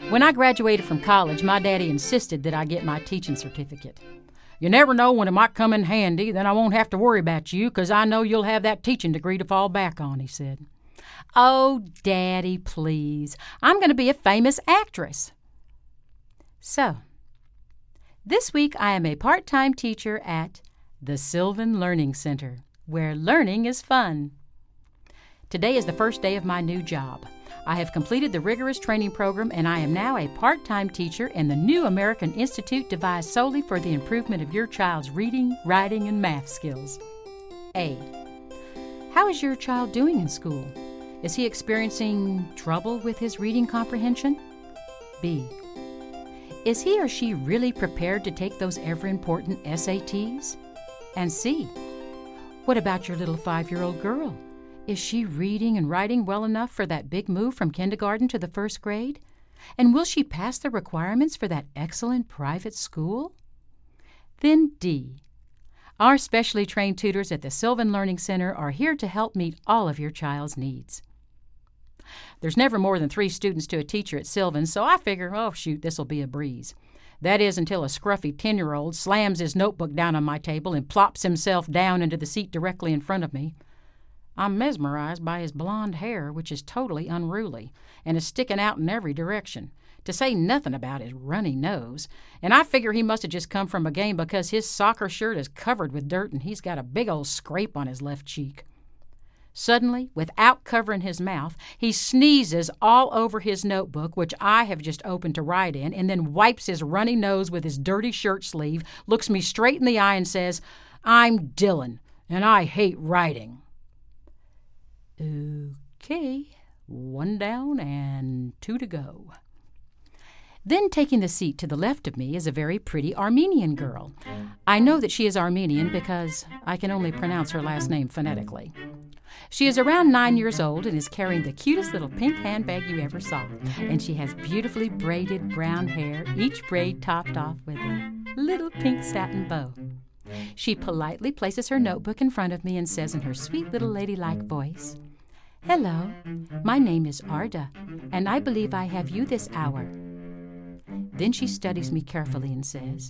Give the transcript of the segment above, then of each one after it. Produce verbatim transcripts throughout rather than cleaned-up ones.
When I graduated from college, my daddy insisted that I get my teaching certificate. "You never know when it might come in handy, then I won't have to worry about you, 'cause I know you'll have that teaching degree to fall back on," he said. "Oh, Daddy, please. I'm going to be a famous actress." So, this week I am a part-time teacher at the Sylvan Learning Center, where learning is fun. Today is the first day of my new job. I have completed the rigorous training program, and I am now a part-time teacher in the new American Institute devised solely for the improvement of your child's reading, writing, and math skills. A. How is your child doing in school? Is he experiencing trouble with his reading comprehension? B. Is he or she really prepared to take those ever-important S A Ts? And C. What about your little five-year-old girl? Is she reading and writing well enough for that big move from kindergarten to the first grade? And will she pass the requirements for that excellent private school? Then D. Our specially trained tutors at the Sylvan Learning Center are here to help meet all of your child's needs. There's never more than three students to a teacher at Sylvan, so I figure, oh, shoot, this'll be a breeze. That is until a scruffy ten-year-old slams his notebook down on my table and plops himself down into the seat directly in front of me. I'm mesmerized by his blonde hair, which is totally unruly and is sticking out in every direction, to say nothing about his runny nose, and I figure he must have just come from a game because his soccer shirt is covered with dirt and he's got a big old scrape on his left cheek. Suddenly, without covering his mouth, he sneezes all over his notebook, which I have just opened to write in, and then wipes his runny nose with his dirty shirt sleeve, looks me straight in the eye and says, "I'm Dylan, and I hate writing." Okay, one down and two to go. Then taking the seat to the left of me is a very pretty Armenian girl. I know that she is Armenian because I can only pronounce her last name phonetically. She is around nine years old and is carrying the cutest little pink handbag you ever saw. And she has beautifully braided brown hair, each braid topped off with a little pink satin bow. She politely places her notebook in front of me and says in her sweet little ladylike voice, "Hello, my name is Arda, and I believe I have you this hour." Then she studies me carefully and says,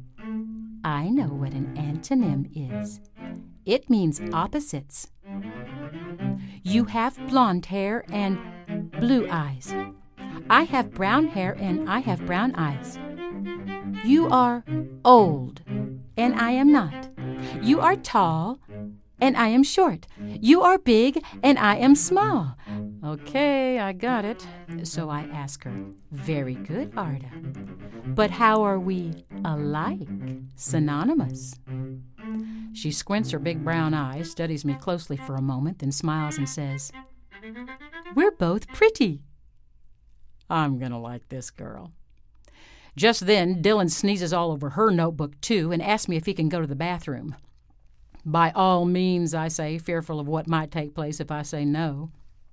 "I know what an antonym is. It means opposites. You have blonde hair and blue eyes. I have brown hair and I have brown eyes. You are old, and I am not. You are tall, and I am short. You are big, and I am small." Okay, I got it. So I ask her, "Very good, Arda. But how are we alike, synonymous?" She squints her big brown eyes, studies me closely for a moment, then smiles and says, "We're both pretty." I'm going to like this girl. Just then, Dylan sneezes all over her notebook, too, and asks me if he can go to the bathroom. By all means, I say, fearful of what might take place if I say no.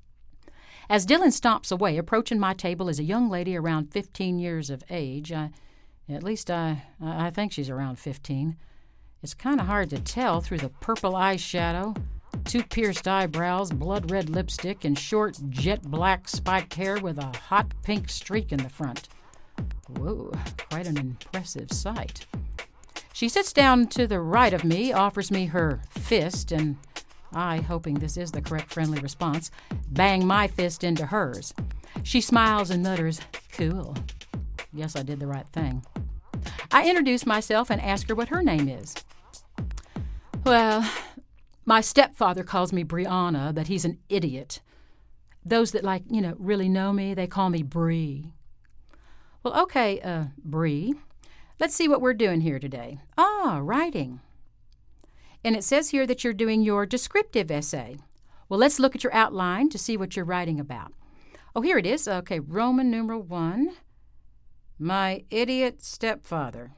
As Dylan stomps away, approaching my table is a young lady around fifteen years of age. I, at least I, I think she's around fifteen. It's kind of hard to tell through the purple eyeshadow, two pierced eyebrows, blood-red lipstick, and short, jet-black spiked hair with a hot pink streak in the front. Whoa, quite an impressive sight. She sits down to the right of me, offers me her fist, and I, hoping this is the correct friendly response, bang my fist into hers. She smiles and mutters, "Cool. Guess I did the right thing." I introduce myself and ask her what her name is. "Well, my stepfather calls me Brianna, but he's an idiot. Those that, like, you know, really know me, they call me Bree." "Well, okay, uh, Bree. Let's see what we're doing here today." "Ah, writing. And it says here that you're doing your descriptive essay. Well, let's look at your outline to see what you're writing about. Oh, here it is. Okay, Roman numeral one. My idiot stepfather.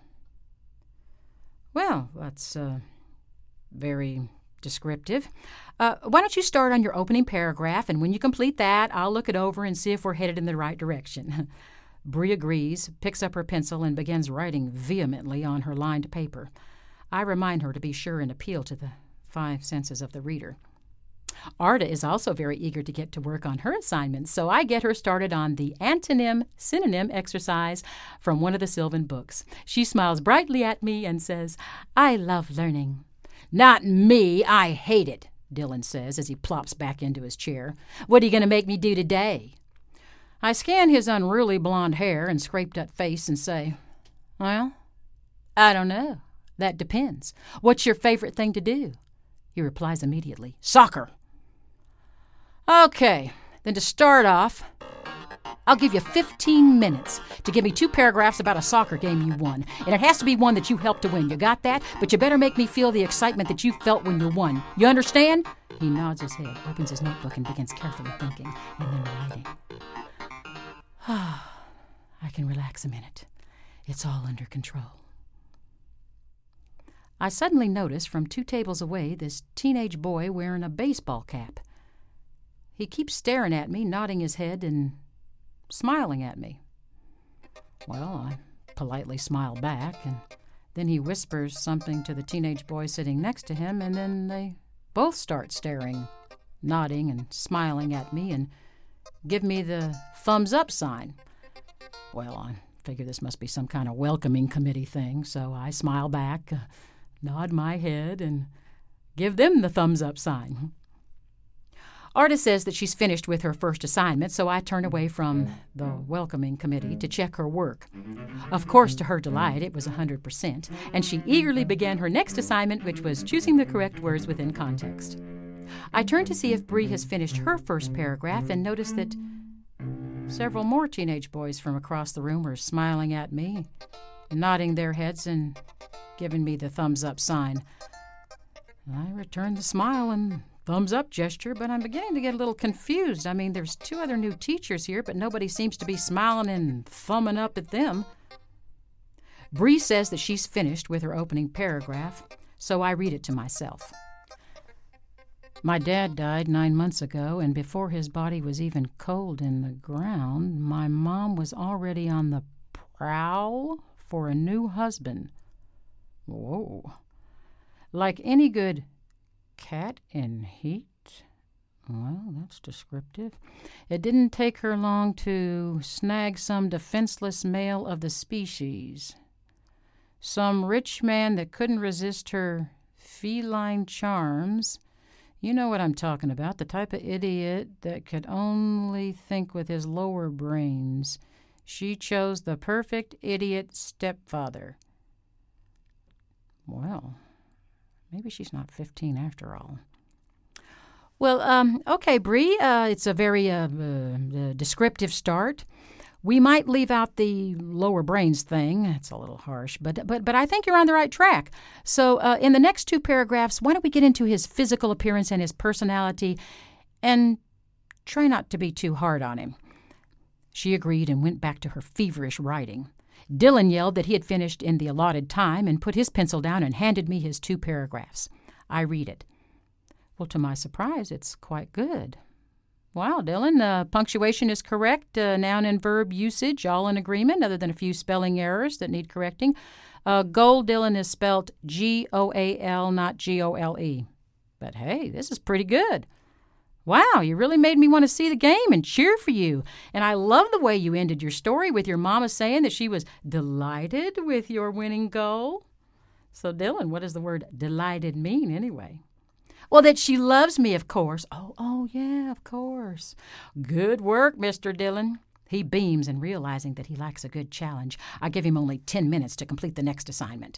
Well, that's uh, very descriptive. Uh, why don't you start on your opening paragraph, and when you complete that, I'll look it over and see if we're headed in the right direction." Bree agrees, picks up her pencil, and begins writing vehemently on her lined paper. I remind her to be sure and appeal to the five senses of the reader. Arda is also very eager to get to work on her assignments, so I get her started on the antonym-synonym exercise from one of the Sylvan books. She smiles brightly at me and says, "I love learning." "Not me, I hate it," Dylan says as he plops back into his chair. "What are you going to make me do today?" I scan his unruly blonde hair and scraped-up face and say, "Well, I don't know. That depends. What's your favorite thing to do?" He replies immediately, "Soccer." "Okay, then to start off, I'll give you fifteen minutes to give me two paragraphs about a soccer game you won. And it has to be one that you helped to win. You got that? But you better make me feel the excitement that you felt when you won. You understand?" He nods his head, opens his notebook, and begins carefully thinking, and then writing. I can relax a minute. It's all under control. I suddenly notice from two tables away this teenage boy wearing a baseball cap. He keeps staring at me, nodding his head and smiling at me. Well, I politely smile back, and then he whispers something to the teenage boy sitting next to him, and then they both start staring, nodding and smiling at me, and give me the thumbs up sign. Well, I figure this must be some kind of welcoming committee thing, so I smile back, uh, nod my head, and give them the thumbs up sign. Arda says that she's finished with her first assignment, so I turn away from the welcoming committee to check her work. Of course, to her delight, it was one hundred percent, and she eagerly began her next assignment, which was choosing the correct words within context. I turn to see if Bree has finished her first paragraph and notice that several more teenage boys from across the room are smiling at me, nodding their heads and giving me the thumbs up sign. I return the smile and thumbs up gesture, but I'm beginning to get a little confused. I mean, there's two other new teachers here, but nobody seems to be smiling and thumbing up at them. Bree says that she's finished with her opening paragraph, so I read it to myself. "My dad died nine months ago, and before his body was even cold in the ground, my mom was already on the prowl for a new husband." Whoa. "Like any good cat in heat." Well, that's descriptive. "It didn't take her long to snag some defenseless male of the species. Some rich man that couldn't resist her feline charms. You know what I'm talking about, the type of idiot that could only think with his lower brains. She chose the perfect idiot stepfather." Well, maybe she's not fifteen after all. Well, um, okay, Bree, uh, it's a very uh, uh, descriptive start. We might leave out the lower brains thing. It's a little harsh, but but but I think you're on the right track. So uh, in the next two paragraphs, why don't we get into his physical appearance and his personality, and try not to be too hard on him. She agreed and went back to her feverish writing. Dylan yelled that he had finished in the allotted time and put his pencil down and handed me his two paragraphs. I read it. Well, to my surprise, it's quite good. Wow, Dylan, uh, punctuation is correct, uh, noun and verb usage, all in agreement, other than a few spelling errors that need correcting. Uh, goal, Dylan, is spelled G O A L, not G O L E. But hey, this is pretty good. Wow, you really made me want to see the game and cheer for you. And I love the way you ended your story with your mama saying that she was delighted with your winning goal. So, Dylan, what does the word delighted mean anyway? Well, that she loves me, of course. Oh, oh, yeah, of course. Good work, Mister Dylan. He beams, and realizing that he lacks a good challenge, I give him only ten minutes to complete the next assignment.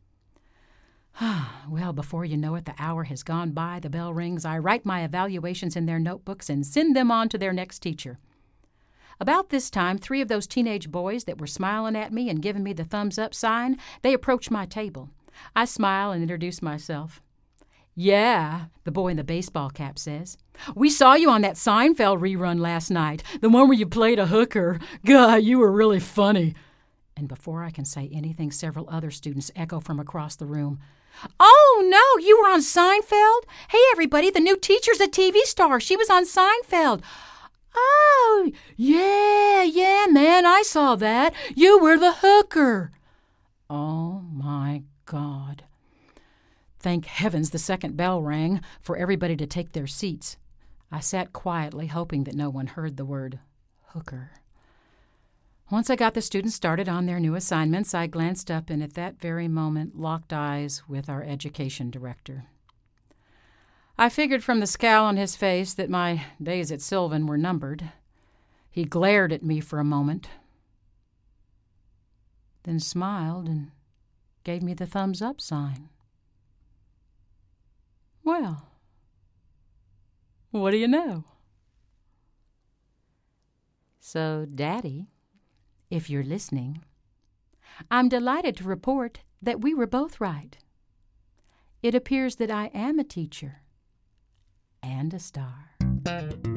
Well, before you know it, the hour has gone by, the bell rings, I write my evaluations in their notebooks and send them on to their next teacher. About this time, three of those teenage boys that were smiling at me and giving me the thumbs-up sign, they approach my table. I smile and introduce myself. "Yeah," the boy in the baseball cap says. "We saw you on that Seinfeld rerun last night, the one where you played a hooker. God, you were really funny." And before I can say anything, several other students echo from across the room. "Oh, no, you were on Seinfeld? Hey, everybody, the new teacher's a T V star. She was on Seinfeld." "Oh, yeah, yeah, man, I saw that. You were the hooker." Oh, my God. Thank heavens the second bell rang for everybody to take their seats. I sat quietly, hoping that no one heard the word hooker. Once I got the students started on their new assignments, I glanced up and at that very moment locked eyes with our education director. I figured from the scowl on his face that my days at Sylvan were numbered. He glared at me for a moment, then smiled and gave me the thumbs up sign. Well, what do you know? So, Daddy, if you're listening, I'm delighted to report that we were both right. It appears that I am a teacher and a star.